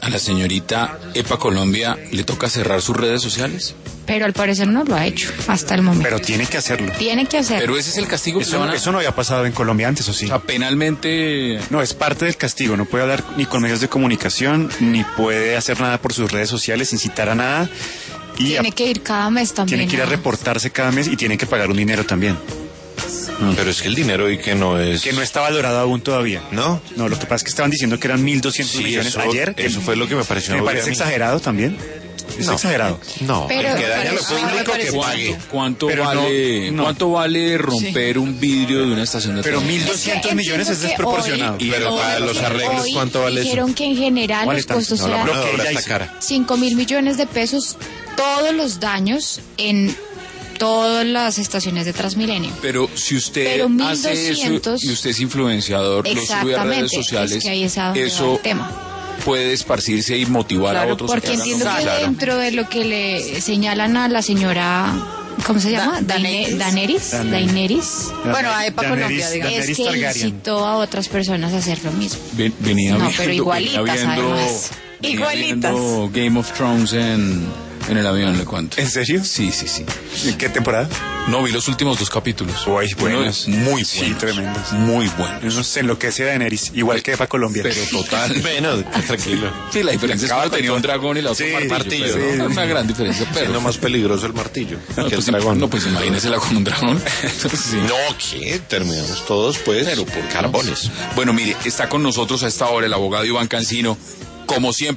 a la señorita EPA Colombia le toca cerrar sus redes sociales. Pero al parecer no lo ha hecho hasta el momento. Pero tiene que hacerlo. Tiene que hacerlo. Pero ese es el castigo que le van a... Eso no había pasado en Colombia antes, ¿o sí? O sea, penalmente... No, es parte del castigo. No puede hablar ni con medios de comunicación, ni puede hacer nada por sus redes sociales, incitar a nada. Y tiene que ir cada mes también. Tiene que ir a reportarse cada mes y tiene que pagar un dinero también. Pero es que el dinero y que no es... Que no está valorado aún todavía. ¿No? No, lo que pasa es que estaban diciendo que eran 1.200 millones ayer. Eso fue lo que me pareció. Me parece exagerado también. Es exagerado. No, pero, el que daña lo público que pague. ¿Cuánto vale romper un vidrio de una estación de Pero tren? 1.200 millones es desproporcionado. Pero para los arreglos, ¿cuánto vale eso? Dijeron que en general los costos eran 5.000 millones de pesos todos los daños en todas las estaciones de Transmilenio. Pero si usted Pero hace eso y usted es influenciador, lo sube a redes sociales, es que ahí es a donde va eso el tema. puede esparcirse y motivar a otros. Porque entiendo que dentro de lo que le señalan a la señora, ¿cómo se llama? Daenerys. Bueno, a EPA Colombia, digamos. Es que incitó a otras personas a hacer lo mismo. Venía no, pero igualitas además. Igualitas. Viendo Game of Thrones en el avión, le cuento. ¿En serio? Sí. ¿En qué temporada? No, vi los últimos 2 capítulos. Uy, buenos. Muy buenos. Sí, tremendos. Muy buenos. Uno se enloquece de Daenerys, igual que para Colombia. Pero total. Bueno, tranquilo. Sí, la diferencia es que uno tenía un dragón y la otra un martillo. Sí, ¿no? Una gran diferencia. Pero es lo más peligroso el martillo que el dragón. No, pues imagínensela con un dragón. Sí. No, ¿qué? Terminamos todos, pues, pero por carbones. Bueno, mire, está con nosotros a esta hora el abogado Iván Cancino. Como siempre.